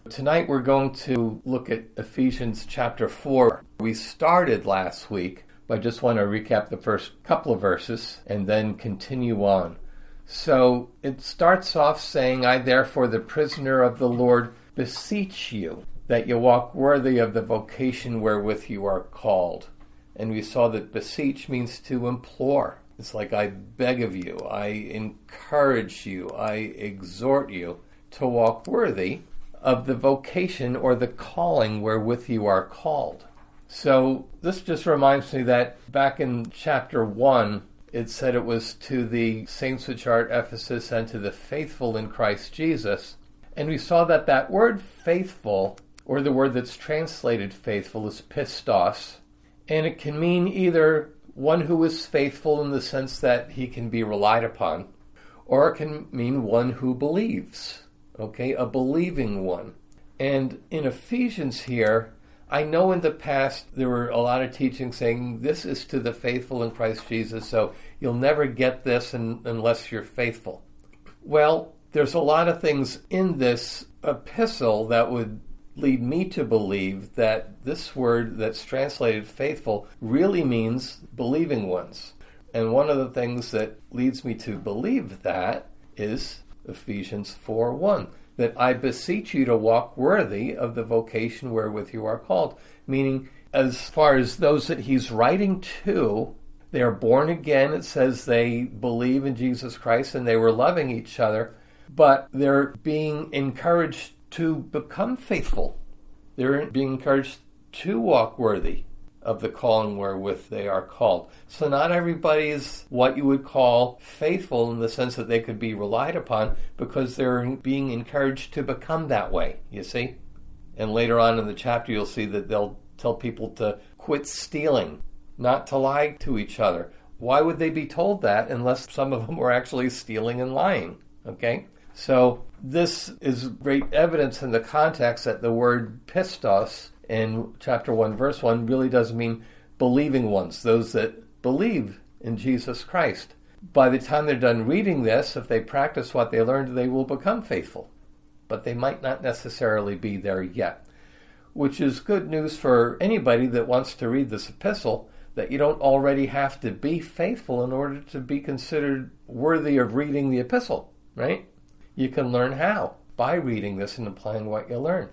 Tonight we're going to look at Ephesians chapter 4. We started last week, but I just want to recap the first couple of verses and then continue on. So it starts off saying, I therefore, the prisoner of the Lord, beseech you that you walk worthy of the vocation wherewith you are called. And we saw that beseech means to implore. It's like I beg of you, I encourage you, I exhort you to walk worthy of the vocation or the calling wherewith you are called. So this just reminds me that back in chapter 1, it said it was to the saints which are at Ephesus and to the faithful in Christ Jesus. And we saw that that word faithful, or the word that's translated faithful, is pistos. And it can mean either one who is faithful in the sense that he can be relied upon, or it can mean one who believes, okay, a believing one. And in Ephesians here, I know in the past there were a lot of teaching saying this is to the faithful in Christ Jesus, so you'll never get this unless you're faithful. Well, there's a lot of things in this epistle that would lead me to believe that this word that's translated faithful really means believing ones. And one of the things that leads me to believe that is Ephesians 4:1, that I beseech you to walk worthy of the vocation wherewith you are called. Meaning, as far as those that he's writing to, they are born again. It says they believe in Jesus Christ and they were loving each other, but they're being encouraged to become faithful. They're being encouraged to walk worthy of the calling wherewith they are called. So not everybody is what you would call faithful in the sense that they could be relied upon, because they're being encouraged to become that way, you see? And later on in the chapter you'll see that they'll tell people to quit stealing, not to lie to each other. Why would they be told that unless some of them were actually stealing and lying, okay? So this is great evidence in the context that the word pistos in chapter 1, verse 1 really does mean believing ones, those that believe in Jesus Christ. By the time they're done reading this, if they practice what they learned, they will become faithful. But they might not necessarily be there yet, which is good news for anybody that wants to read this epistle, that you don't already have to be faithful in order to be considered worthy of reading the epistle, right? You can learn how by reading this and applying what you learn.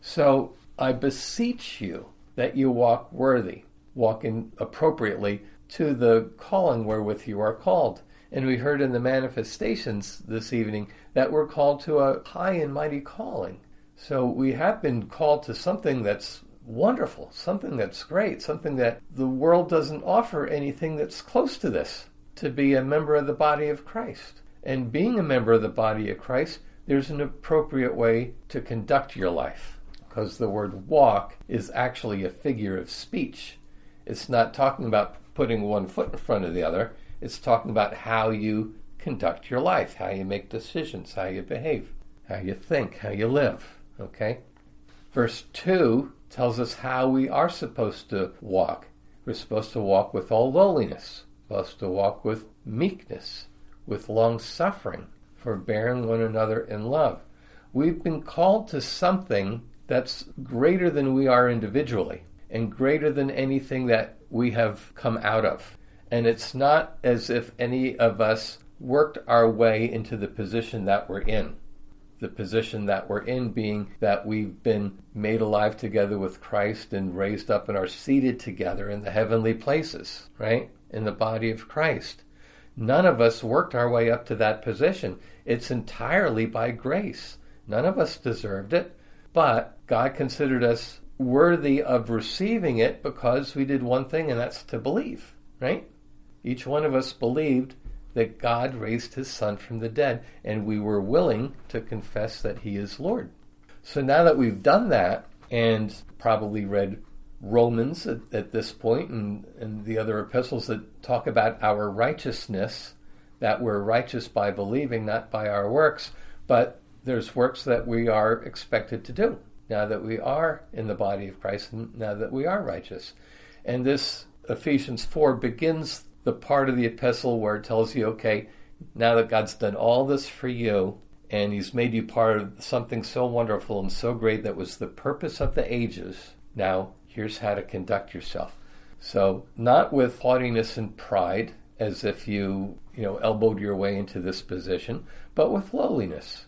So I beseech you that you walk worthy, walk in appropriately to the calling wherewith you are called. And we heard in the manifestations this evening that we're called to a high and mighty calling. So we have been called to something that's wonderful, something that's great, something that the world doesn't offer anything that's close to this, to be a member of the body of Christ. And being a member of the body of Christ, there's an appropriate way to conduct your life, because the word walk is actually a figure of speech. It's not talking about putting one foot in front of the other. It's talking about how you conduct your life, how you make decisions, how you behave, how you think, how you live, okay? Verse 2 tells us how we are supposed to walk. We're supposed to walk with all lowliness, supposed to walk with meekness, with long-suffering, forbearing one another in love. We've been called to something that's greater than we are individually and greater than anything that we have come out of. And it's not as if any of us worked our way into the position that we're in. The position that we're in being that we've been made alive together with Christ and raised up and are seated together in the heavenly places, right? In the body of Christ. None of us worked our way up to that position. It's entirely by grace. None of us deserved it, but God considered us worthy of receiving it because we did one thing, and that's to believe, right? Each one of us believed that God raised his Son from the dead, and we were willing to confess that he is Lord. So now that we've done that, and probably read Romans at this point and the other epistles that talk about our righteousness, that we're righteous by believing, not by our works, but there's works that we are expected to do now that we are in the body of Christ and now that we are righteous. And this Ephesians 4 begins the part of the epistle where it tells you, okay, now that God's done all this for you, and he's made you part of something so wonderful and so great that was the purpose of the ages. Now, here's how to conduct yourself. So, not with haughtiness and pride, as if you elbowed your way into this position, but with lowliness.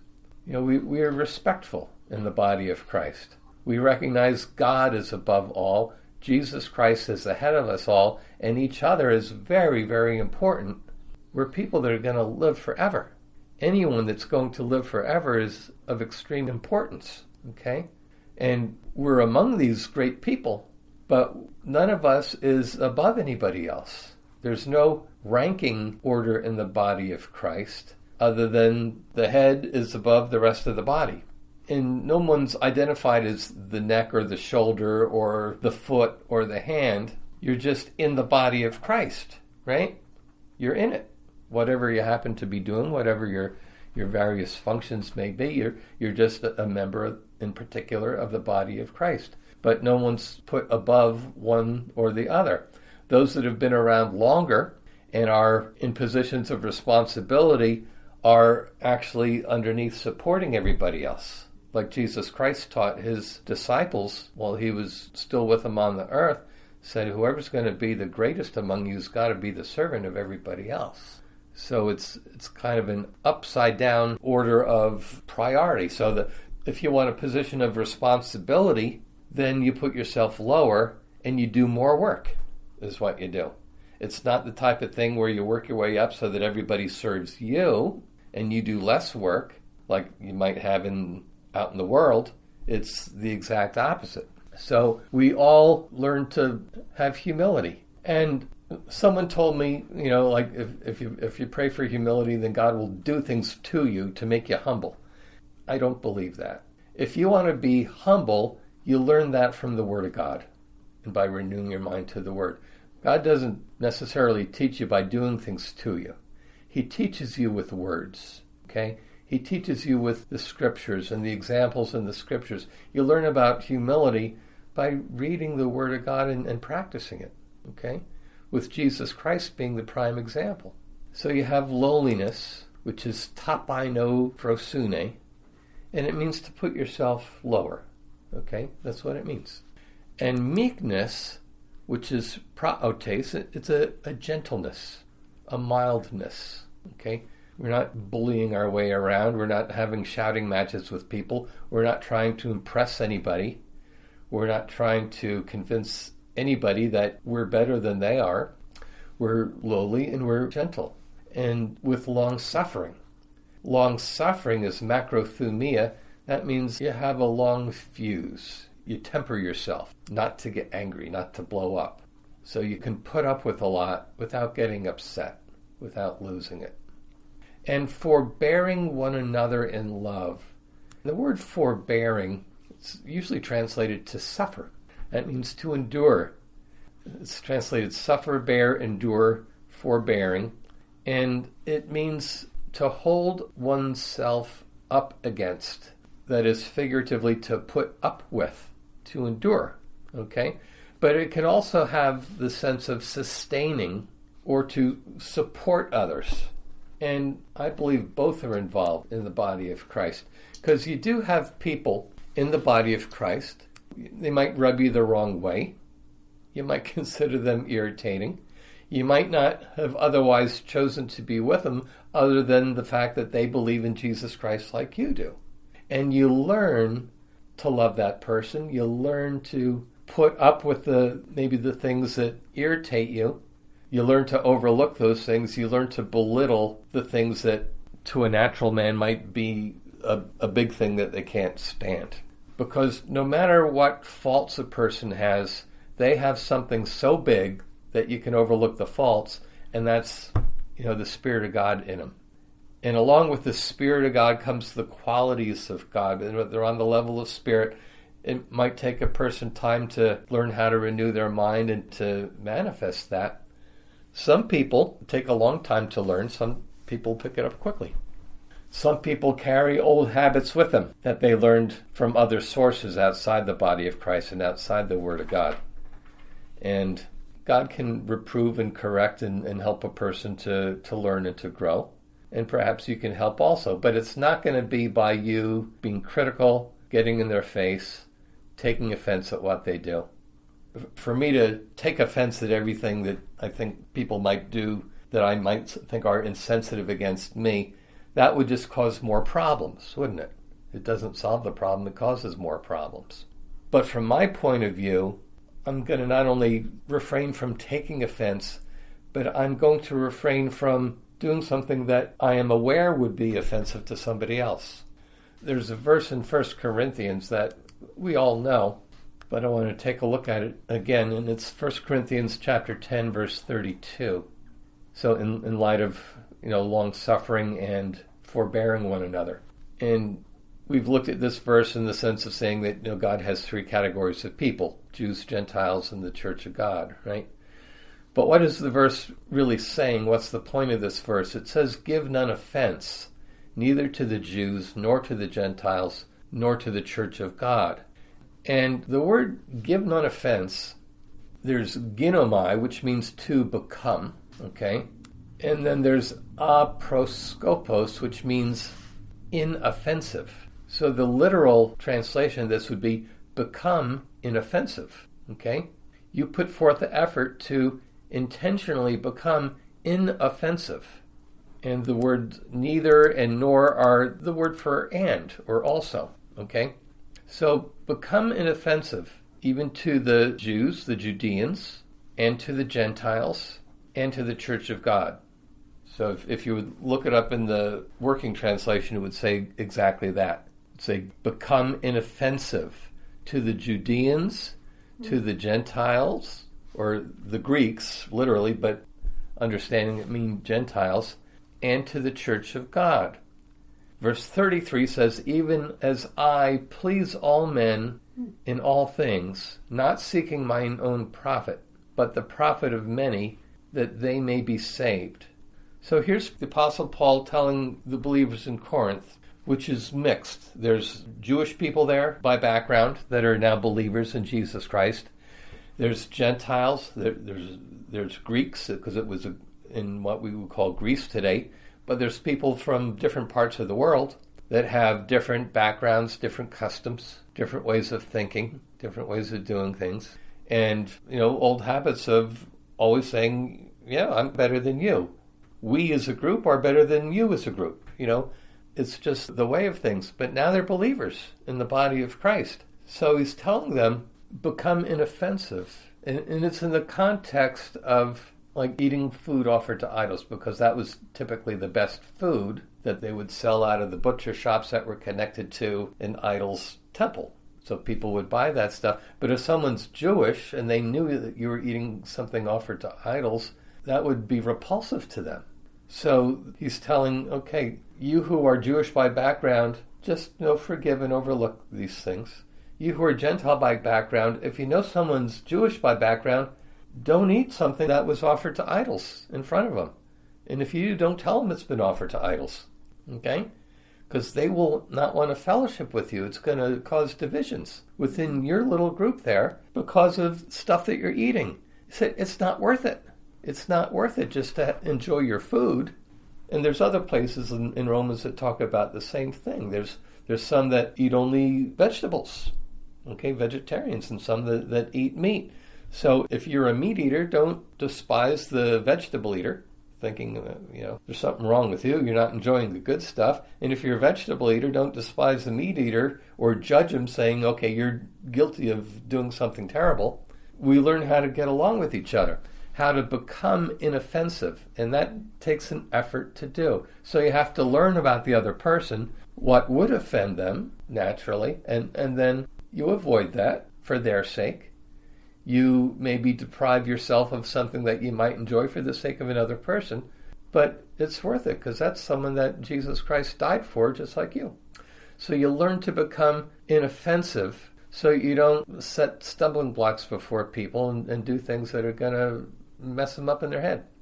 We are respectful in the body of Christ. We recognize God is above all, Jesus Christ is the head of us all, and each other is very, very important. We're people that are going to live forever. Anyone that's going to live forever is of extreme importance, okay? And we're among these great people, but none of us is above anybody else. There's no ranking order in the body of Christ other than the head is above the rest of the body. And no one's identified as the neck or the shoulder or the foot or the hand. You're just in the body of Christ, right? You're in it. Whatever you happen to be doing, whatever your various functions may be, you're just a member in particular of the body of Christ. But no one's put above one or the other. Those that have been around longer and are in positions of responsibility are actually underneath supporting everybody else. Like Jesus Christ taught his disciples while he was still with them on the earth, said whoever's going to be the greatest among you has got to be the servant of everybody else. So it's kind of an upside down order of priority. So that if you want a position of responsibility, then you put yourself lower and you do more work, is what you do. It's not the type of thing where you work your way up so that everybody serves you and you do less work like you might have out in the world. It's the exact opposite. So we all learn to have humility. And someone told me, like if you pray for humility, then God will do things to you to make you humble. I don't believe that. If you want to be humble, you learn that from the Word of God and by renewing your mind to the Word. God doesn't necessarily teach you by doing things to you. He teaches you with words, okay? He teaches you with the Scriptures and the examples in the Scriptures. You learn about humility by reading the Word of God and practicing it, okay? With Jesus Christ being the prime example. So you have lowliness, which is tapaino frosune, and it means to put yourself lower, okay? That's what it means. And meekness, which is praotes, it's a gentleness, a mildness, okay? We're not bullying our way around. We're not having shouting matches with people. We're not trying to impress anybody. We're not trying to convince anybody that we're better than they are. We're lowly and we're gentle. And with long-suffering. Long-suffering is macrothumia. That means you have a long fuse. You temper yourself, not to get angry, not to blow up. So you can put up with a lot without getting upset, without losing it. And forbearing one another in love. The word forbearing, it's usually translated to suffer. That means to endure. It's translated suffer, bear, endure, forbearing. And it means to hold oneself up against. That is figuratively to put up with, to endure. Okay? But it can also have the sense of sustaining or to support others. And I believe both are involved in the body of Christ. Because you do have people in the body of Christ. They might rub you the wrong way. You might consider them irritating. You might not have otherwise chosen to be with them other than the fact that they believe in Jesus Christ like you do. And you learn to love that person. You learn to put up with maybe the things that irritate you. You learn to overlook those things. You learn to belittle the things that to a natural man might be a big thing that they can't stand. Because no matter what faults a person has, they have something so big that you can overlook the faults, and that's, the Spirit of God in them. And along with the Spirit of God comes the qualities of God. And they're on the level of spirit. It might take a person time to learn how to renew their mind and to manifest that. Some people take a long time to learn. Some people pick it up quickly. Some people carry old habits with them that they learned from other sources outside the body of Christ and outside the Word of God. And God can reprove and correct and help a person to learn and to grow. and perhaps you can help also. But it's not going to be by you being critical, getting in their face, taking offense at what they do. For me to take offense at everything that I think people might do that I might think are insensitive against me, that would just cause more problems, wouldn't it? It doesn't solve the problem, it causes more problems. But from my point of view, I'm going to not only refrain from taking offense, but I'm going to refrain from doing something that I am aware would be offensive to somebody else. There's a verse in 1 Corinthians that we all know, but I want to take a look at it again, and it's 1 Corinthians chapter 10, verse 32. So in light of, long-suffering and forbearing one another. And we've looked at this verse in the sense of saying that, God has three categories of people: Jews, Gentiles, and the Church of God, right? But what is the verse really saying? What's the point of this verse? It says, "Give none offense, neither to the Jews, nor to the Gentiles, nor to the Church of God." And the word "give none offense," there's ginomai, which means to become, okay? And then there's aproskopos, which means inoffensive. So the literal translation of this would be become inoffensive, okay? You put forth the effort to intentionally become inoffensive. And the words neither and nor are the word for and or also, okay? So become inoffensive, even to the Jews, the Judeans, and to the Gentiles, and to the Church of God. So if you would look it up in the working translation, it would say exactly that. It would say become inoffensive to the Judeans, to the Gentiles, or the Greeks, literally, but understanding it means Gentiles, and to the Church of God. Verse 33 says, "Even as I please all men in all things, not seeking mine own profit, but the profit of many, that they may be saved." So here's the Apostle Paul telling the believers in Corinth, which is mixed. There's Jewish people there by background that are now believers in Jesus Christ. There's Gentiles, there's Greeks, because it was in what we would call Greece today, but there's people from different parts of the world that have different backgrounds, different customs, different ways of thinking, different ways of doing things, and, old habits of always saying, yeah, I'm better than you. We as a group are better than you as a group. It's just the way of things. But now they're believers in the body of Christ. So he's telling them, become inoffensive. And it's in the context of like eating food offered to idols, because that was typically the best food that they would sell out of the butcher shops that were connected to an idol's temple. So people would buy that stuff. But if someone's Jewish and they knew that you were eating something offered to idols, that would be repulsive to them. So he's telling, okay, you who are Jewish by background, just forgive and overlook these things. You who are Gentile by background, if you know someone's Jewish by background, don't eat something that was offered to idols in front of them. And if you don't tell them it's been offered to idols, okay? Because they will not want to fellowship with you. It's going to cause divisions within your little group there because of stuff that you're eating. It's not worth it. It's not worth it just to enjoy your food. And there's other places in Romans that talk about the same thing. There's some that eat only vegetables, okay, vegetarians, and some that eat meat. So if you're a meat eater, don't despise the vegetable eater, thinking, there's something wrong with you. You're not enjoying the good stuff. And if you're a vegetable eater, don't despise the meat eater or judge him saying, okay, you're guilty of doing something terrible. We learn how to get along with each other, how to become inoffensive, and that takes an effort to do. So you have to learn about the other person, what would offend them, naturally, and then you avoid that for their sake. You maybe deprive yourself of something that you might enjoy for the sake of another person, but it's worth it because that's someone that Jesus Christ died for, just like you. So you learn to become inoffensive so you don't set stumbling blocks before people and do things that are going to mess them up in their head.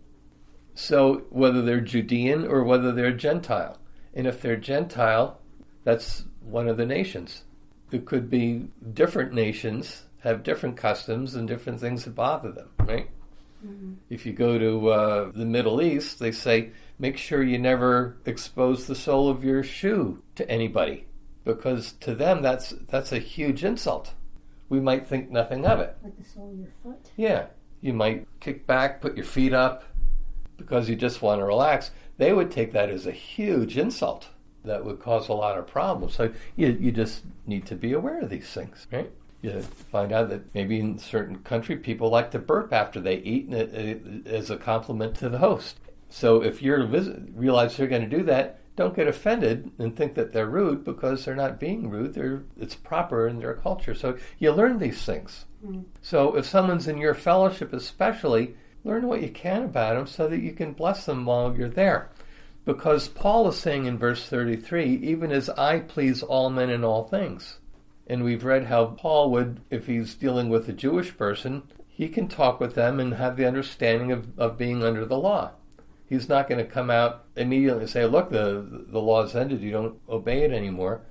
So whether they're Judean or whether they're Gentile, and if they're Gentile, that's one of the nations. It could be different nations have different customs and different things that bother them, right? Mm-hmm. If you go to the Middle East, they say, make sure you never expose the sole of your shoe to anybody, because to them that's a huge insult. We might think nothing of it. Like the sole of your foot? Yeah. You might kick back, put your feet up, because you just want to relax. They would take that as a huge insult that would cause a lot of problems. So you just need to be aware of these things, right? You find out that maybe in a certain country, people like to burp after they eat as a compliment to the host. So if you're realize they're going to do that, don't get offended and think that they're rude, because they're not being rude. It's proper in their culture. So you learn these things. Mm. So if someone's in your fellowship especially, learn what you can about them so that you can bless them while you're there. Because Paul is saying in verse 33, even as I please all men in all things. And we've read how Paul would, if he's dealing with a Jewish person, he can talk with them and have the understanding of being under the law. He's not going to come out immediately and say, look, the law's ended, you don't obey it anymore,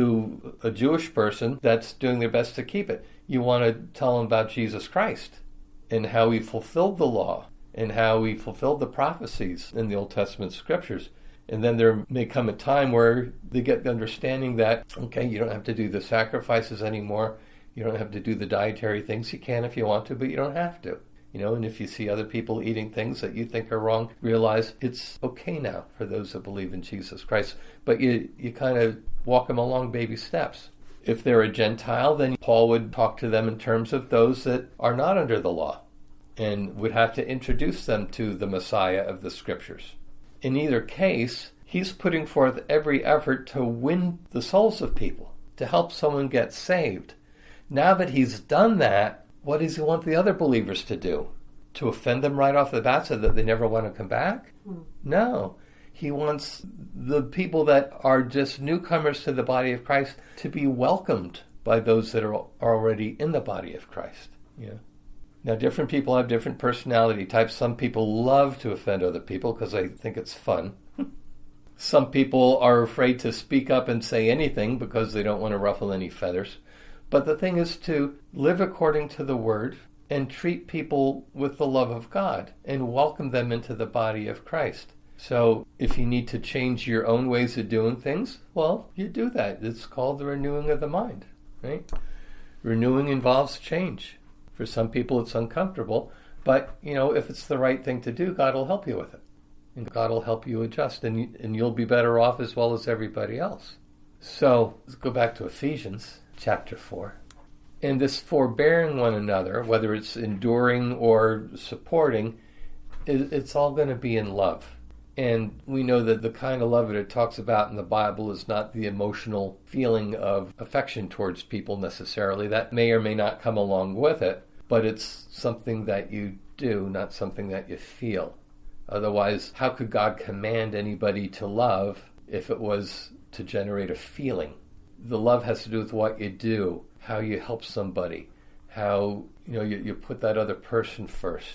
to a Jewish person that's doing their best to keep it. You want to tell them about Jesus Christ and how he fulfilled the law and how he fulfilled the prophecies in the Old Testament scriptures. And then there may come a time where they get the understanding that, okay, you don't have to do the sacrifices anymore. You don't have to do the dietary things. You can if you want to, but you don't have to. And if you see other people eating things that you think are wrong, realize it's okay now for those that believe in Jesus Christ. But you kind of walk them along baby steps. If they're a Gentile, then Paul would talk to them in terms of those that are not under the law and would have to introduce them to the Messiah of the Scriptures. In either case, he's putting forth every effort to win the souls of people, to help someone get saved. Now that he's done that, what does he want the other believers to do? To offend them right off the bat so that they never want to come back? No. He wants the people that are just newcomers to the body of Christ to be welcomed by those that are already in the body of Christ. Yeah. Now, different people have different personality types. Some people love to offend other people because they think it's fun. Some people are afraid to speak up and say anything because they don't want to ruffle any feathers. But the thing is to live according to the Word and treat people with the love of God and welcome them into the body of Christ. So if you need to change your own ways of doing things, well, you do that. It's called the renewing of the mind, right? Renewing involves change. For some people it's uncomfortable, but, if it's the right thing to do, God will help you with it. And God will help you adjust, and you'll be better off as well as everybody else. So let's go back to Ephesians chapter 4. And this forbearing one another, whether it's enduring or supporting, it's all going to be in love. And we know that the kind of love that it talks about in the Bible is not the emotional feeling of affection towards people necessarily. That may or may not come along with it, but it's something that you do, not something that you feel. Otherwise, how could God command anybody to love if it was to generate a feeling? The love has to do with what you do, how you help somebody, how you put that other person first.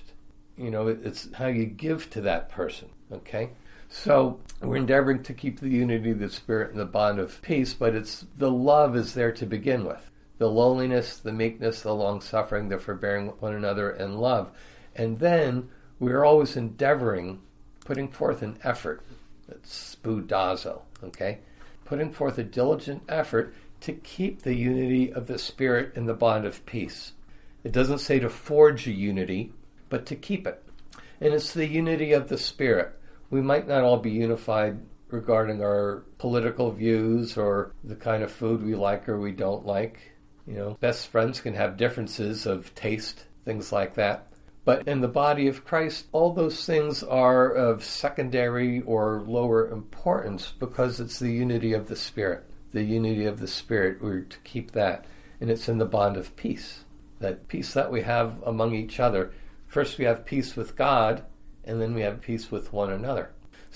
It's how you give to that person, okay? So we're endeavoring to keep the unity of the Spirit and the bond of peace, but the love is there to begin with. The lowliness, the meekness, the long-suffering, the forbearing one another, and love. And then we're always endeavoring, putting forth an effort. That's spoudazo, okay? Putting forth a diligent effort to keep the unity of the Spirit and the bond of peace. It doesn't say to forge a unity, but to keep it. And it's the unity of the Spirit. We might not all be unified regarding our political views or the kind of food we like or we don't like. Best friends can have differences of taste, things like that. But in the body of Christ, all those things are of secondary or lower importance because it's the unity of the Spirit. The unity of the Spirit, we're to keep that. And it's in the bond of peace. That peace that we have among each other. First we have peace with God, and then we have peace with one another.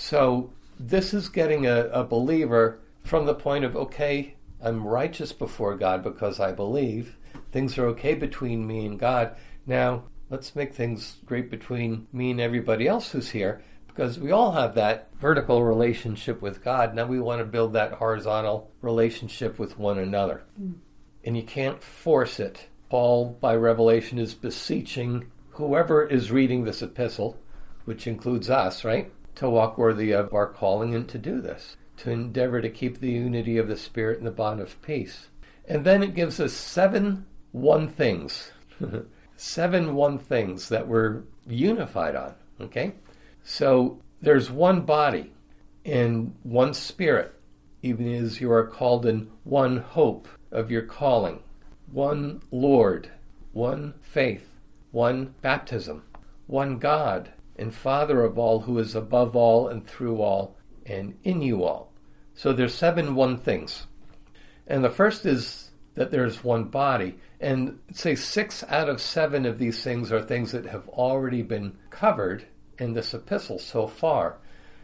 So this is getting a believer from the point of, okay, I'm righteous before God because I believe. Things are okay between me and God. Now, let's make things great between me and everybody else who's here, because we all have that vertical relationship with God. Now we want to build that horizontal relationship with one another. And you can't force it. Paul, by revelation, is beseeching whoever is reading this epistle, which includes us, right, to walk worthy of our calling and to do this, to endeavor to keep the unity of the Spirit in the bond of peace. And then it gives us 7 one things. 7 one things that we're unified on, okay? So there's one body and one Spirit, even as you are called in one hope of your calling, one Lord, one faith, one baptism, one God and Father of all, who is above all and through all and in you all. So there's 7 one things. And the first is that there's one body. And say 6 out of 7 of these things are things that have already been covered in this epistle so far.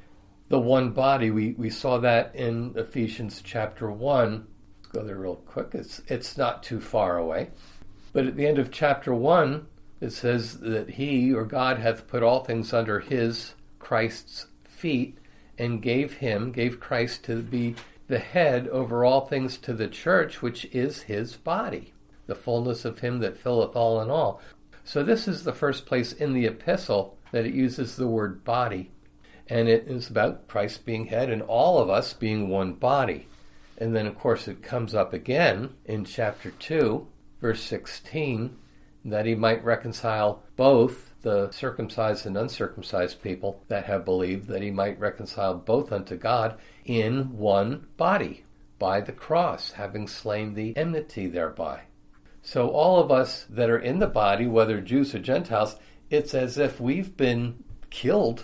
The one body, we saw that in Ephesians chapter 1. Let's go there real quick. It's not too far away. But at the end of chapter 1, it says that he, or God, hath put all things under his, Christ's, feet, and gave Christ to be the head over all things to the church, which is his body, the fullness of him that filleth all in all. So this is the first place in the epistle that it uses the word body. And it is about Christ being head and all of us being one body. And then, of course, it comes up again in chapter 2, verse 16, that he might reconcile both the circumcised and uncircumcised people that have believed, that he might reconcile both unto God in one body, by the cross, having slain the enmity thereby. So all of us that are in the body, whether Jews or Gentiles, it's as if we've been killed,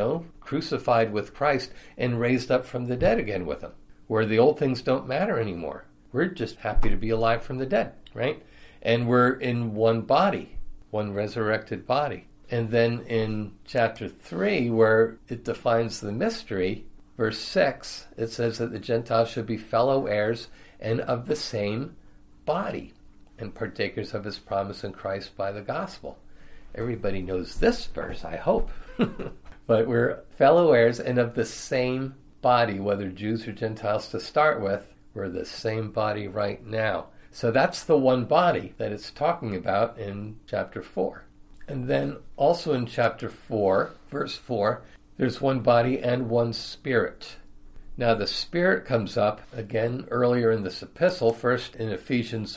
crucified with Christ and raised up from the dead again with him, where the old things don't matter anymore. We're just happy to be alive from the dead, right? And we're in one body, one resurrected body. And then in chapter 3, where it defines the mystery, verse 6, it says that the Gentiles should be fellow heirs and of the same body, and partakers of his promise in Christ by the gospel. Everybody knows this verse, I hope. But we're fellow heirs and of the same body, whether Jews or Gentiles to start with. We're the same body right now. So that's the one body that it's talking about in chapter 4. And then also in chapter 4, verse 4, there's one body and one Spirit. Now the Spirit comes up again earlier in this epistle, first in Ephesians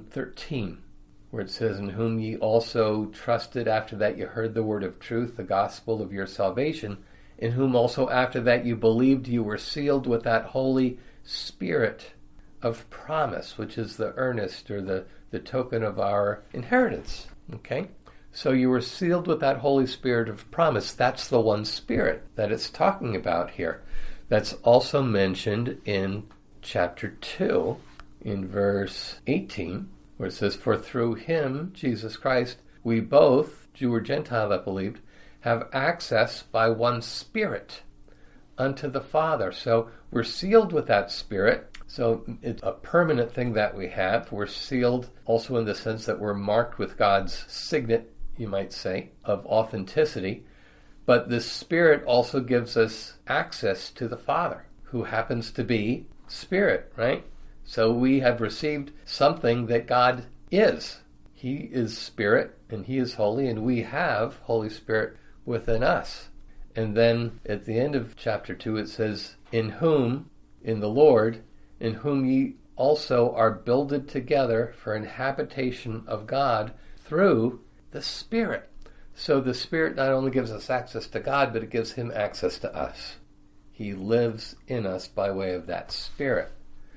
1:13, where it says, in whom ye also trusted after that you heard the word of truth, the gospel of your salvation, in whom also after that you believed, you were sealed with that Holy Spirit of promise, which is the earnest or the token of our inheritance. Okay? So you were sealed with that Holy Spirit of promise. That's the one Spirit that it's talking about here. That's also mentioned in chapter 2, in verse 18, where it says, for through him, Jesus Christ, we both, Jew or Gentile that believed, have access by one Spirit unto the Father. So we're sealed with that Spirit. So it's a permanent thing that we have. We're sealed also in the sense that we're marked with God's signet, you might say, of authenticity. But this Spirit also gives us access to the Father, who happens to be Spirit, right? So we have received something that God is. He is Spirit, and he is holy, and we have Holy Spirit within us. And then at the end of chapter 2 it says, in whom, in the Lord, in whom ye also are builded together for an habitation of God through the Spirit. So the Spirit not only gives us access to God, but it gives him access to us. He lives in us by way of that Spirit.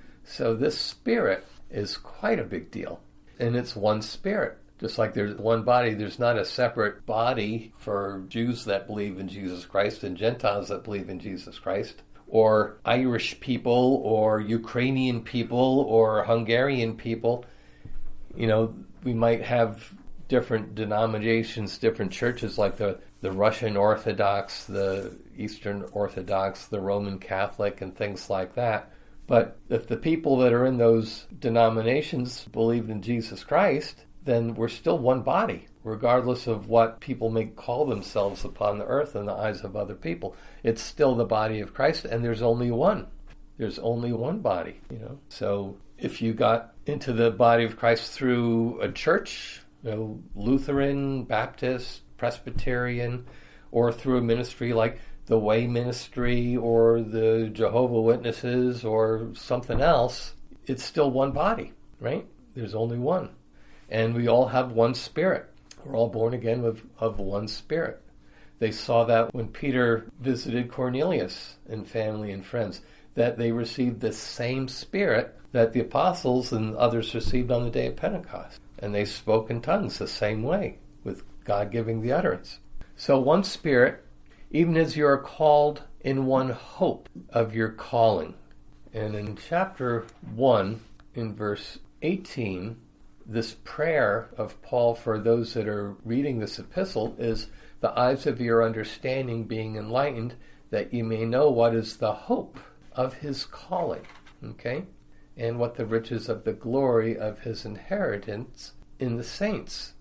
So this Spirit is quite a big deal. And it's one Spirit. Just like there's one body, there's not a separate body for Jews that believe in Jesus Christ and Gentiles that believe in Jesus Christ, or Irish people, or Ukrainian people, or Hungarian people. We might have different denominations, different churches, like the Russian Orthodox, the Eastern Orthodox, the Roman Catholic, and things like that. But if the people that are in those denominations believed in Jesus Christ, then we're still one body, regardless of what people may call themselves upon the earth in the eyes of other people. It's still the body of Christ, and there's only one. There's only one body, So if you got into the body of Christ through a church, Lutheran, Baptist, Presbyterian, or through a ministry like the Way Ministry or the Jehovah's Witnesses or something else, it's still one body, right? There's only one. And we all have one spirit. We're all born again of one spirit. They saw that when Peter visited Cornelius and family and friends, that they received the same spirit that the apostles and others received on the day of Pentecost. And they spoke in tongues the same way, with God giving the utterance. So one spirit, even as you are called in one hope of your calling. And in chapter 1, in verse 18, this prayer of Paul for those that are reading this epistle is, the eyes of your understanding being enlightened, that you may know what is the hope of his calling, okay? And what the riches of the glory of his inheritance in the saints.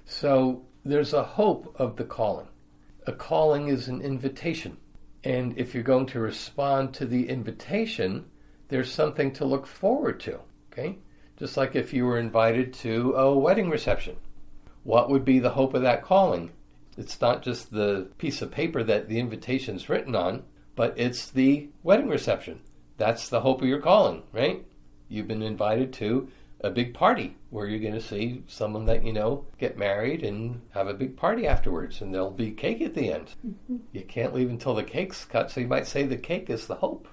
So there's a hope of the calling. A calling is an invitation. And if you're going to respond to the invitation, there's something to look forward to, okay? Just like if you were invited to a wedding reception. What would be the hope of that calling? It's not just the piece of paper that the invitation's written on, but it's the wedding reception. That's the hope of your calling, right? You've been invited to a big party where you're going to see someone that you know get married and have a big party afterwards, and there'll be cake at the end. Mm-hmm. You can't leave until the cake's cut, so you might say the cake is the hope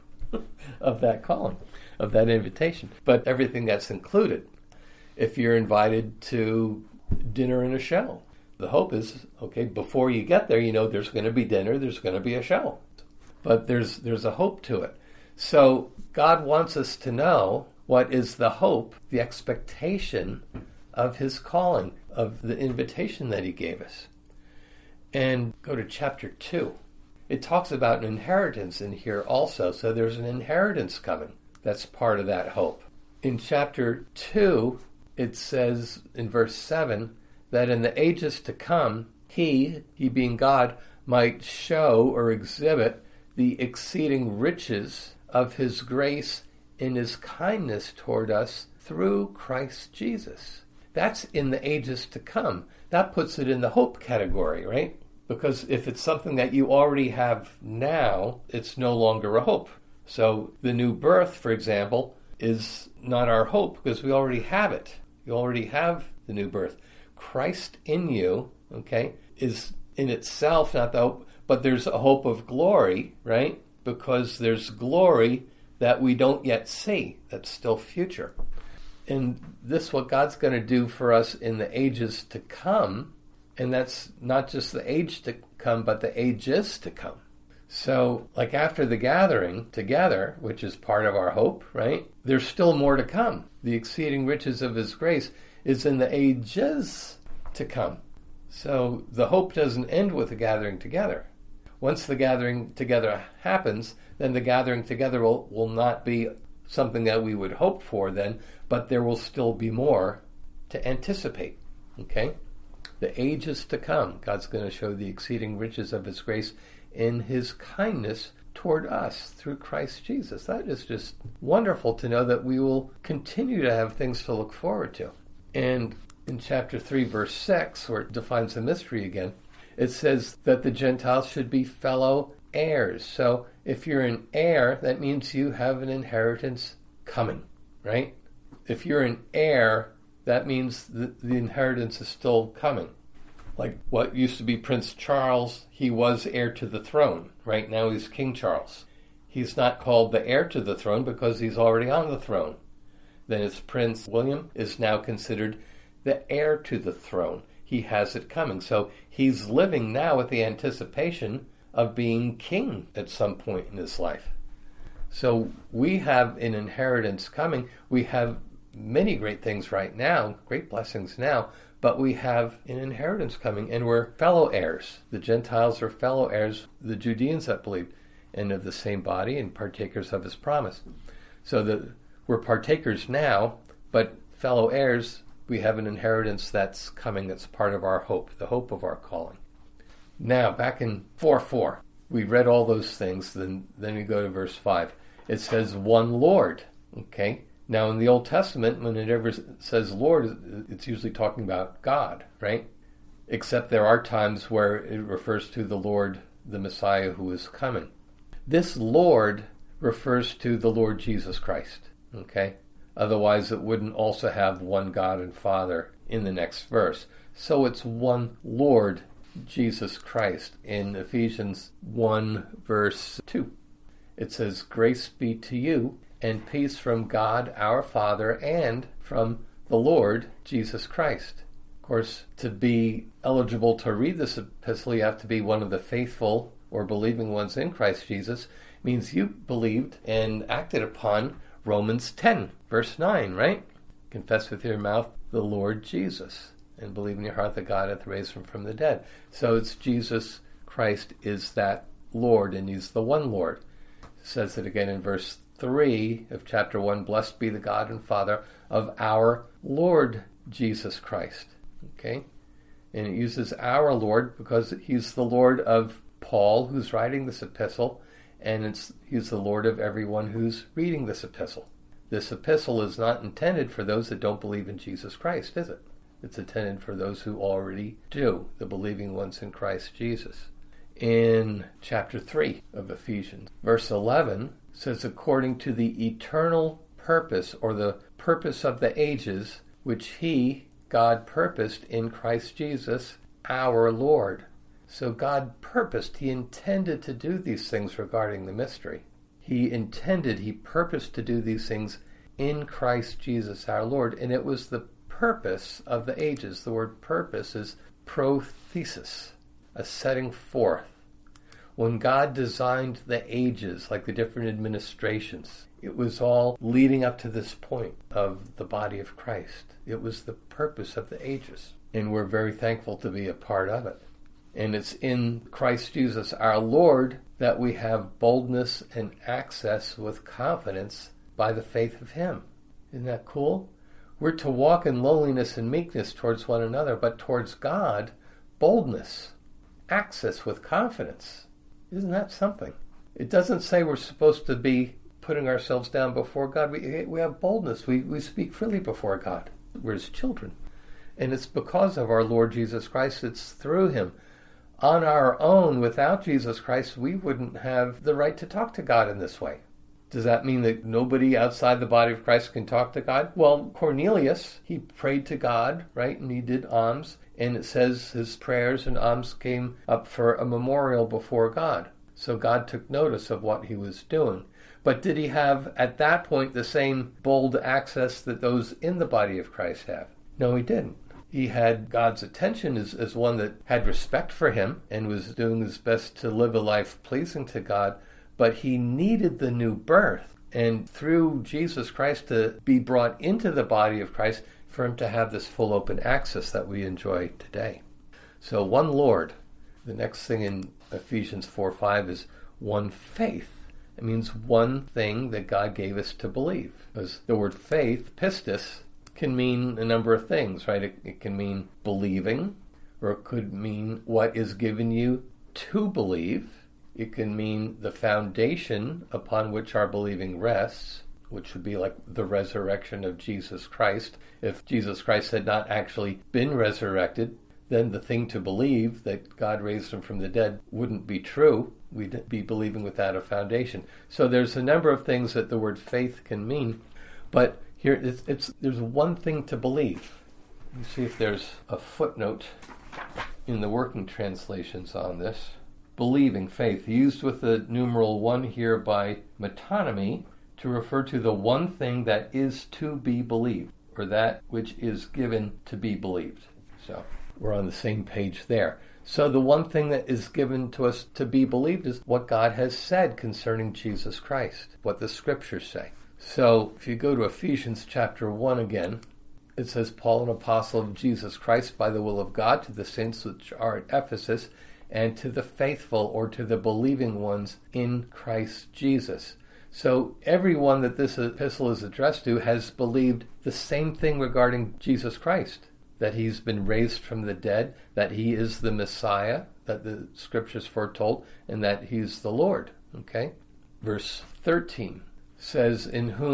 of that calling, of that invitation. But everything that's included. If you're invited to dinner and a show, the hope is, okay, before you get there, you know there's going to be dinner, there's going to be a show. But there's a hope to it. So God wants us to know what is the hope, the expectation of his calling, of the invitation that he gave us. And go to chapter 2. It talks about an inheritance in here also. So there's an inheritance coming. That's part of that hope. In chapter 2, it says in verse 7, that in the ages to come, he being God, might show or exhibit the exceeding riches of his grace in his kindness toward us through Christ Jesus. That's in the ages to come. That puts it in the hope category, right? Because if it's something that you already have now, it's no longer a hope. So the new birth, for example, is not our hope because we already have it. You already have the new birth. Christ in you, okay, is in itself not the hope, but there's a hope of glory, right? Because there's glory that we don't yet see, that's still future. And this is what God's going to do for us in the ages to come, and that's not just the age to come, but the ages to come. So, like after the gathering together, which is part of our hope, right? There's still more to come. The exceeding riches of his grace is in the ages to come. So the hope doesn't end with the gathering together. Once the gathering together happens, then the gathering together will not be something that we would hope for then, but there will still be more to anticipate. Okay? The ages to come, God's going to show the exceeding riches of his grace in his kindness toward us through Christ Jesus. That is just wonderful to know that we will continue to have things to look forward to. And in chapter 3, verse 6, where it defines the mystery again, it says that the Gentiles should be fellow heirs. So if you're an heir, that means you have an inheritance coming, right? If you're an heir, that means the inheritance is still coming. Like what used to be Prince Charles, he was heir to the throne. Right now he's King Charles. He's not called the heir to the throne because he's already on the throne. Then it's Prince William is now considered the heir to the throne. He has it coming. So he's living now with the anticipation of being king at some point in his life. So we have an inheritance coming. We have many great things right now, great blessings now, but we have an inheritance coming, and we're fellow heirs. The Gentiles are fellow heirs, the Judeans that believe, and of the same body and partakers of his promise. So we're partakers now, but fellow heirs, we have an inheritance that's coming, that's part of our hope, the hope of our calling. Now, back in 4:4, we read all those things, then we go to verse 5. It says, one Lord, okay? Now, in the Old Testament, when it ever says Lord, it's usually talking about God, right? Except there are times where it refers to the Lord, the Messiah who is coming. This Lord refers to the Lord Jesus Christ, okay? Otherwise, it wouldn't also have one God and Father in the next verse. So it's one Lord Jesus Christ. In Ephesians 1, verse 2, it says, "Grace be to you, and peace from God our Father and from the Lord Jesus Christ." Of course, to be eligible to read this epistle, you have to be one of the faithful or believing ones in Christ Jesus. It means you believed and acted upon Romans 10, verse 9, right? Confess with your mouth the Lord Jesus, and believe in your heart that God hath raised him from the dead. So it's Jesus Christ is that Lord, and he's the one Lord. It says it again in verse 3 of chapter 1, "Blessed be the God and Father of our Lord Jesus Christ." Okay? And it uses our Lord because he's the Lord of Paul, who's writing this epistle, and he's the Lord of everyone who's reading this epistle. This epistle is not intended for those that don't believe in Jesus Christ, is it? It's intended for those who already do, the believing ones in Christ Jesus. In chapter 3 of Ephesians, verse 11 says, "According to the eternal purpose, or the purpose of the ages, which he, God, purposed in Christ Jesus, our Lord." So God purposed, he intended to do these things regarding the mystery. He purposed to do these things in Christ Jesus our Lord, and it was the purpose of the ages. The word purpose is prothesis, a setting forth. When God designed the ages, like the different administrations, it was all leading up to this point of the body of Christ. It was the purpose of the ages, and we're very thankful to be a part of it. And it's in Christ Jesus our Lord that we have boldness and access with confidence by the faith of him. Isn't that cool? We're to walk in lowliness and meekness towards one another, but towards God, boldness, access with confidence. Isn't that something? It doesn't say we're supposed to be putting ourselves down before God. We have boldness. We speak freely before God. We're his children. And it's because of our Lord Jesus Christ. It's through him. On our own, without Jesus Christ, we wouldn't have the right to talk to God in this way. Does that mean that nobody outside the body of Christ can talk to God? Well, Cornelius, he prayed to God, right? And he did alms. And it says his prayers and alms came up for a memorial before God. So God took notice of what he was doing. But did he have, at that point, the same bold access that those in the body of Christ have? No, he didn't. He had God's attention as one that had respect for him and was doing his best to live a life pleasing to God, but he needed the new birth, and through Jesus Christ to be brought into the body of Christ for him to have this full open access that we enjoy today. So one Lord. The next thing in Ephesians 4:5 is one faith. It means one thing that God gave us to believe. Because the word faith, pistis, can mean a number of things, right? It can mean believing, or it could mean what is given you to believe. It can mean the foundation upon which our believing rests, which would be like the resurrection of Jesus Christ. If Jesus Christ had not actually been resurrected, then the thing to believe, that God raised him from the dead, wouldn't be true. We'd be believing without a foundation. So there's a number of things that the word faith can mean, but here there's one thing to believe. Let me see if there's a footnote in the working translations on this. Believing, faith, used with the numeral 1 here by metonymy to refer to the one thing that is to be believed, or that which is given to be believed. So we're on the same page there. So the one thing that is given to us to be believed is what God has said concerning Jesus Christ, what the scriptures say. So if you go to Ephesians chapter 1 again, it says, "Paul, an apostle of Jesus Christ by the will of God, to the saints which are at Ephesus, and to the faithful," or to the believing ones in Christ Jesus. So everyone that this epistle is addressed to has believed the same thing regarding Jesus Christ, that he's been raised from the dead, that he is the Messiah that the scriptures foretold, and that he's the Lord. Okay? Verse 13 says, "In whom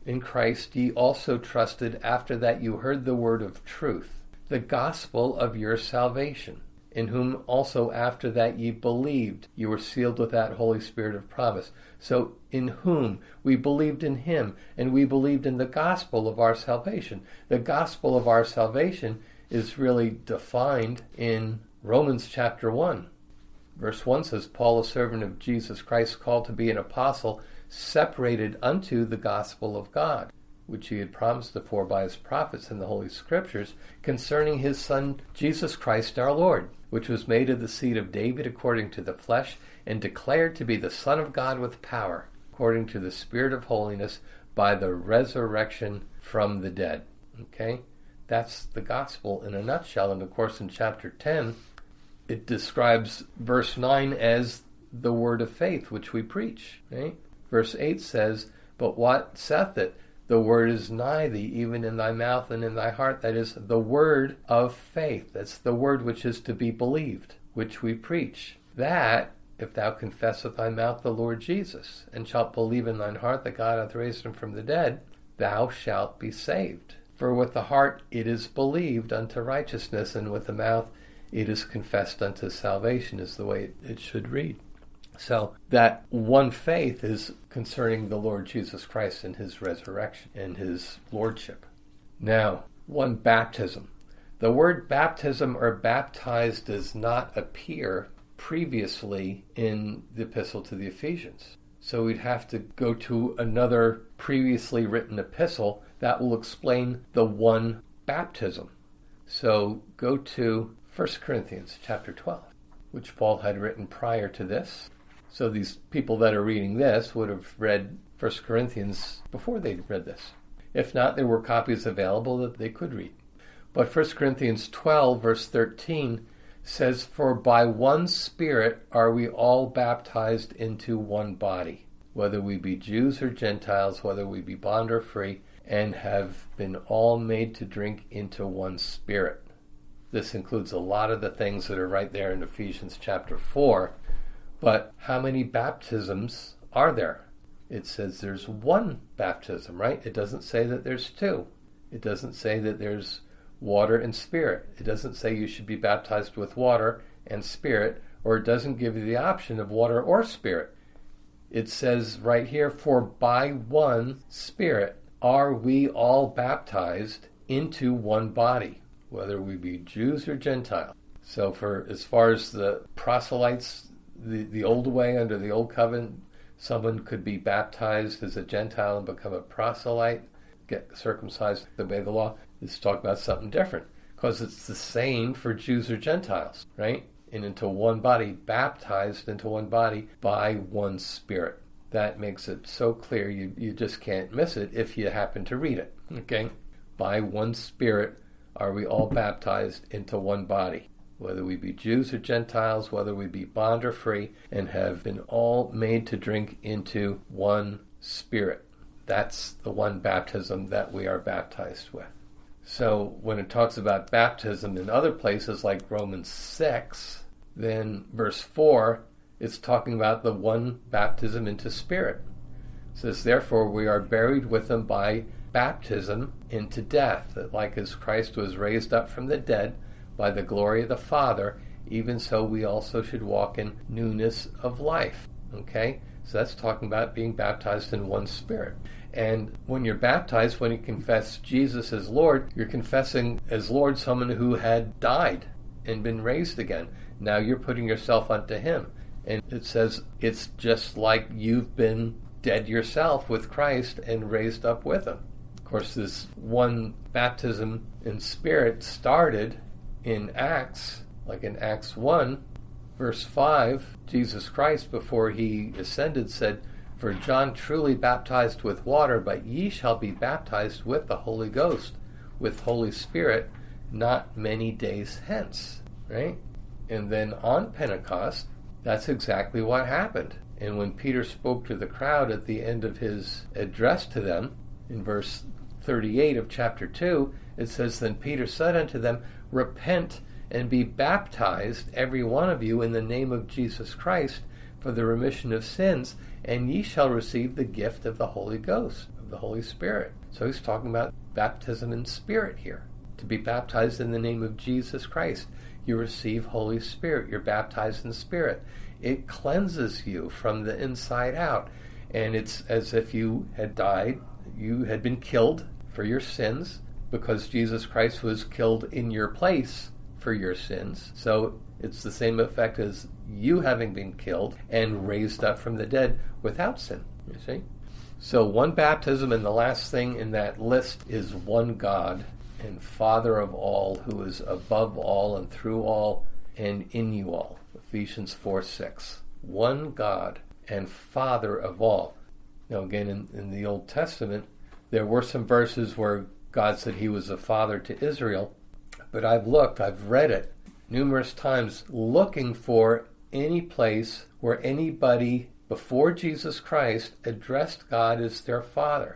in Christ ye also trusted after that you heard the word of truth, the gospel of your salvation, in whom also after that ye believed, you were sealed with that Holy Spirit of promise. So in whom we believed in him, and we believed in the gospel of our salvation. The gospel of our salvation is really defined in Romans chapter 1. Verse 1 says, Paul, a servant of Jesus Christ, called to be an apostle, separated unto the gospel of God, which he had promised afore by his prophets in the Holy Scriptures, concerning his Son Jesus Christ our Lord, which was made of the seed of David according to the flesh, and declared to be the Son of God with power, according to the Spirit of holiness, by the resurrection from the dead. Okay? That's the gospel in a nutshell. And of course in chapter 10, it describes verse 9 as the word of faith which we preach. Right? Verse 8 says, But what saith it? The word is nigh thee, even in thy mouth and in thy heart. That is the word of faith. That's the word which is to be believed, which we preach. That, if thou confess with thy mouth the Lord Jesus, and shalt believe in thine heart that God hath raised him from the dead, thou shalt be saved. For with the heart it is believed unto righteousness, and with the mouth it is confessed unto salvation, is the way it should read. So that one faith is concerning the Lord Jesus Christ and his resurrection and his lordship. Now, one baptism. The word baptism or baptized does not appear previously in the epistle to the Ephesians. So we'd have to go to another previously written epistle that will explain the one baptism. So go to 1 Corinthians chapter 12, which Paul had written prior to this. So these people that are reading this would have read 1 Corinthians before they read this. If not, there were copies available that they could read. But 1 Corinthians 12, verse 13, says, For by one Spirit are we all baptized into one body, whether we be Jews or Gentiles, whether we be bond or free, and have been all made to drink into one Spirit. This includes a lot of the things that are right there in Ephesians chapter 4. But how many baptisms are there? It says there's one baptism, right? It doesn't say that there's two. It doesn't say that there's water and spirit. It doesn't say you should be baptized with water and spirit, or it doesn't give you the option of water or spirit. It says right here, for by one Spirit are we all baptized into one body, whether we be Jews or Gentiles. So for as far as the proselytes, the old way under the old covenant, someone could be baptized as a Gentile and become a proselyte, get circumcised, obey the law. It's talking about something different, because it's the same for Jews or Gentiles, right? And into one body, baptized into one body by one Spirit. That makes it so clear you just can't miss it if you happen to read it, okay? By one Spirit are we all baptized into one body, whether we be Jews or Gentiles, whether we be bond or free, and have been all made to drink into one Spirit. That's the one baptism that we are baptized with. So when it talks about baptism in other places like Romans 6, then verse 4, it's talking about the one baptism into Spirit. It says, Therefore we are buried with him by baptism into death, that like as Christ was raised up from the dead by the glory of the Father, even so we also should walk in newness of life. Okay? So that's talking about being baptized in one Spirit. And when you're baptized, when you confess Jesus as Lord, you're confessing as Lord someone who had died and been raised again. Now you're putting yourself unto him. And it says it's just like you've been dead yourself with Christ and raised up with him. Of course, this one baptism in Spirit started in Acts, like in Acts 1, verse 5, Jesus Christ, before he ascended, said, For John truly baptized with water, but ye shall be baptized with the Holy Ghost, with Holy Spirit, not many days hence. Right? And then on Pentecost, that's exactly what happened. And when Peter spoke to the crowd at the end of his address to them, in verse 38 of chapter 2, it says, Then Peter said unto them, Repent and be baptized, every one of you, in the name of Jesus Christ, for the remission of sins, and ye shall receive the gift of the Holy Ghost. the Holy Spirit. So he's talking about baptism in spirit here. To be baptized in the name of Jesus Christ, you receive Holy Spirit. You're baptized in spirit. It cleanses you from the inside out. And it's as if you had died, you had been killed for your sins, because Jesus Christ was killed in your place for your sins. So it's the same effect as you having been killed and raised up from the dead without sin, you see? So one baptism, and the last thing in that list is one God and Father of all, who is above all and through all and in you all. Ephesians 4:6. One God and Father of all. Now again, in the Old Testament, there were some verses where God said he was a father to Israel, but I've read it numerous times, looking for any place where anybody before Jesus Christ addressed God as their father.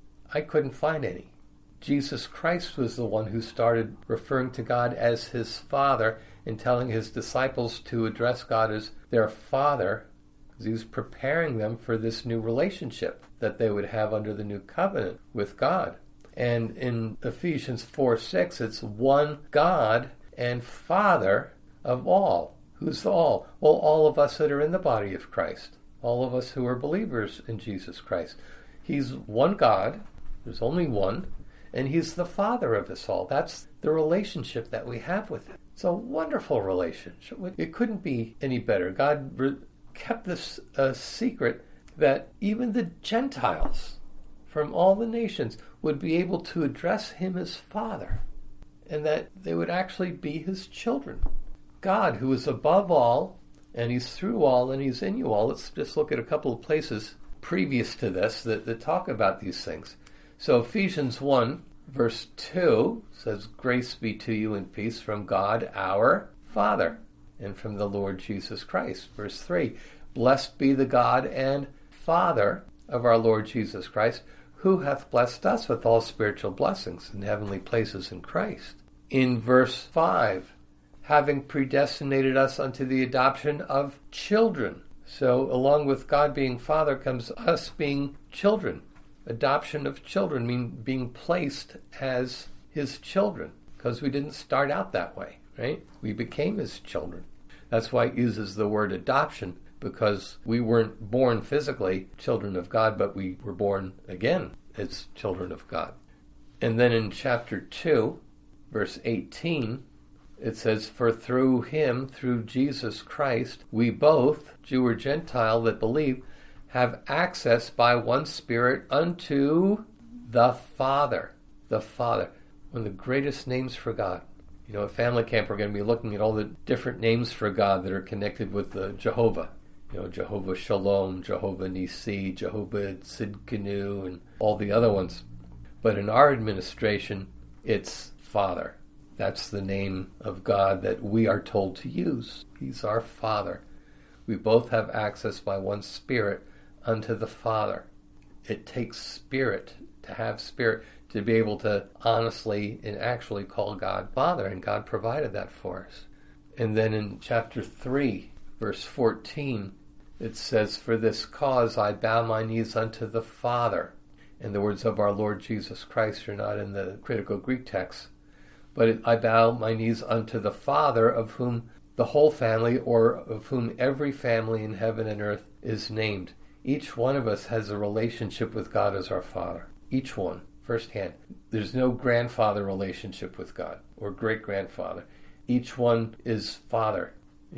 I couldn't find any. Jesus Christ was the one who started referring to God as his Father and telling his disciples to address God as their Father, because he was preparing them for this new relationship that they would have under the new covenant with God. And in Ephesians 4:6, it's one God and Father of all. Who's the all? Well, all of us that are in the body of Christ. All of us who are believers in Jesus Christ. He's one God. There's only one. And he's the Father of us all. That's the relationship that we have with him. It's a wonderful relationship. It couldn't be any better. God kept this a secret that even the Gentiles from all the nations would be able to address him as Father, and that they would actually be his children. God, who is above all, and he's through all, and he's in you all. Let's just look at a couple of places previous to this that talk about these things. So Ephesians 1, verse 2 says, "Grace be to you and peace from God our Father, and from the Lord Jesus Christ." Verse 3, "Blessed be the God and Father of our Lord Jesus Christ, who hath blessed us with all spiritual blessings in heavenly places in Christ." In verse 5, "Having predestinated us unto the adoption of children." So along with God being Father comes us being children. Adoption of children means being placed as his children, because we didn't start out that way, right? We became his children. That's why it uses the word adoption, because we weren't born physically children of God, but we were born again as children of God. And then in chapter 2, verse 18, it says, "For through him, through Jesus Christ, we both, Jew or Gentile that believe, have access by one Spirit unto the Father." The Father. One of the greatest names for God. You know, at Family Camp, we're going to be looking at all the different names for God that are connected with Jehovah. You know, Jehovah Shalom, Jehovah Nisi, Jehovah Tzidkenu, and all the other ones. But in our administration, it's Father. That's the name of God that we are told to use. He's our Father. We both have access by one Spirit unto the Father. It takes spirit to have spirit to be able to honestly and actually call God Father, and God provided that for us. And then in chapter 3, verse 14, it says, "For this cause I bow my knees unto the Father." And the words of our Lord Jesus Christ are not in the critical Greek text, but "I bow my knees unto the Father, of whom the whole family, or of whom every family in heaven and earth is named." Each one of us has a relationship with God as our Father. Each one, firsthand. There's no grandfather relationship with God or great-grandfather. Each one is father,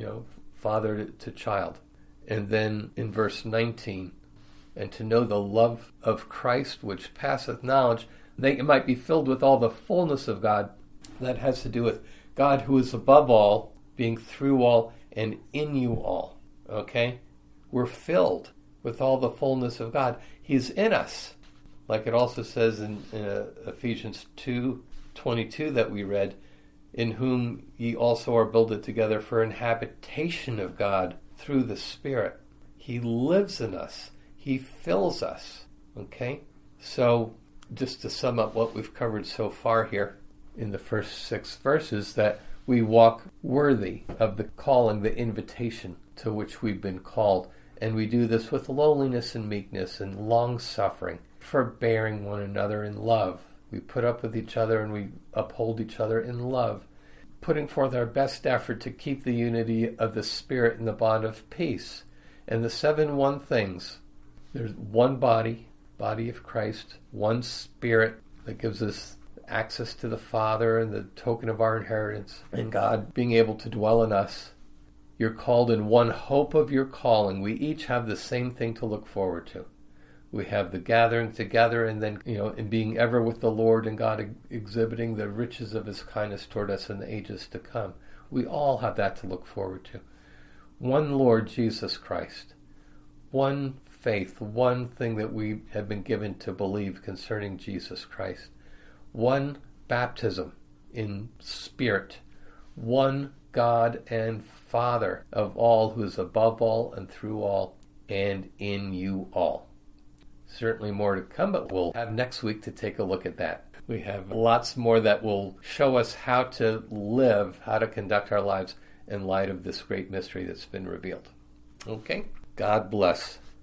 father to child. And then in verse 19, "And to know the love of Christ which passeth knowledge, that you might be filled with all the fullness of God." That has to do with God who is above all, being through all, and in you all. Okay? We're filled with all the fullness of God. He's in us. Like it also says in Ephesians 2:22 that we read, "In whom ye also are builded together for an habitation of God through the Spirit." He lives in us. He fills us. Okay? So, just to sum up what we've covered so far here in the first 6 verses, that we walk worthy of the calling, the invitation to which we've been called. And we do this with lowliness and meekness and long-suffering, forbearing one another in love. We put up with each other and we uphold each other in love, putting forth our best effort to keep the unity of the Spirit in the bond of peace. And the 7 one things: there's one body of Christ, one Spirit that gives us access to the Father and the token of our inheritance, and God being able to dwell in us. You're called in one hope of your calling. We each have the same thing to look forward to. We have the gathering together, and then, in being ever with the Lord and God, exhibiting the riches of His kindness toward us in the ages to come. We all have that to look forward to. One Lord Jesus Christ. One faith, one thing that we have been given to believe concerning Jesus Christ. One baptism in Spirit. One God and Father of all, who is above all and through all and in you all. Certainly more to come, but we'll have next week to take a look at that. We have lots more that will show us how to live, how to conduct our lives in light of this great mystery that's been revealed. Okay? God bless.